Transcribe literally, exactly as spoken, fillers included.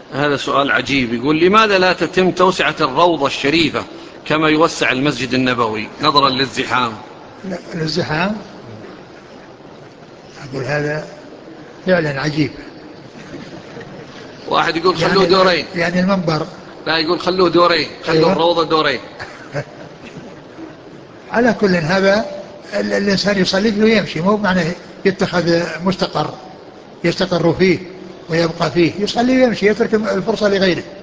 هذا سؤال عجيب، يقول لماذا لا تتم توسعة الروضة الشريفة كما يوسع المسجد النبوي نظرا للزحام؟ للزحام. أقول هذا فعلا عجيب. واحد يقول خلوه يعني دورين. يعني المنبر. لا، يقول خلوه دورين، خلوه أيوة. الروضة دورين. على كل هذا الإنسان يصلي فيه ويمشي، مو معنى يتخذ مستقر يستقر فيه ويبقى فيه، يصلي ويمشي، يترك الفرصة لغيره.